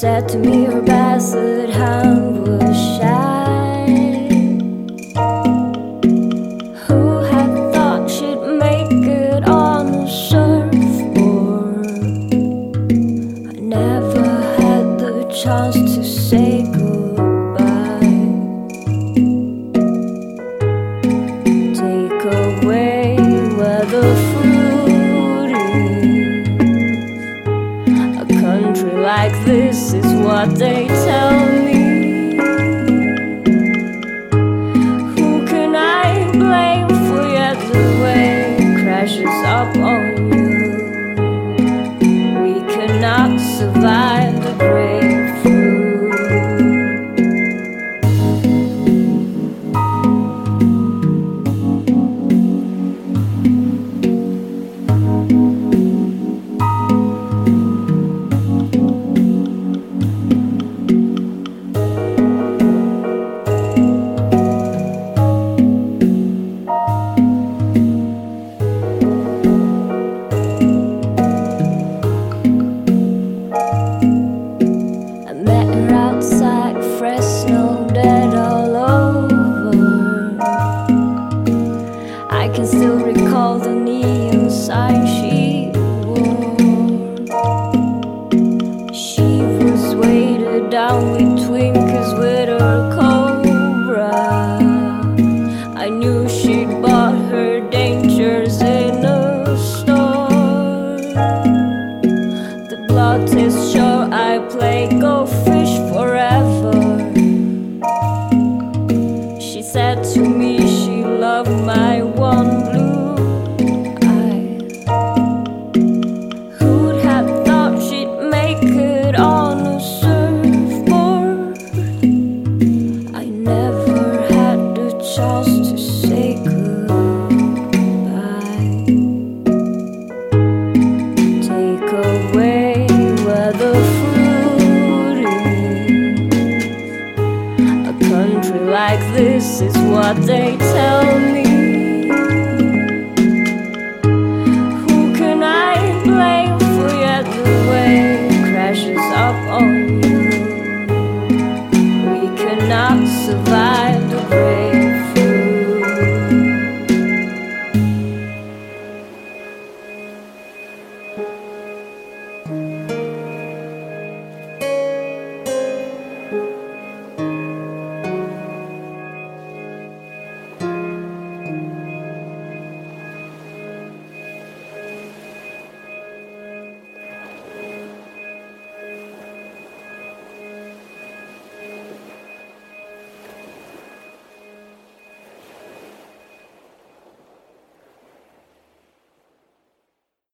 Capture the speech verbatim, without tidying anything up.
said to me her basset hand was shy. Who had thought she'd make it on a surfboard? I never had the chance to say goodbye. Take away where the fruit is. A country like this is what they tell me. Who can I blame for yet the way crashes up on you? We cannot survive the grapefruit. I can still recall the neon sign she wore. She was weighted down with twinkles with her cobra. I knew she'd bought her dangers in a store. The blood is sure I play go fish forever. She said to me she loved my one blue eye. Who'd have thought she'd make it on a surfboard? I never had the chance to say goodbye. Take away where the fruit is. A country like this is what they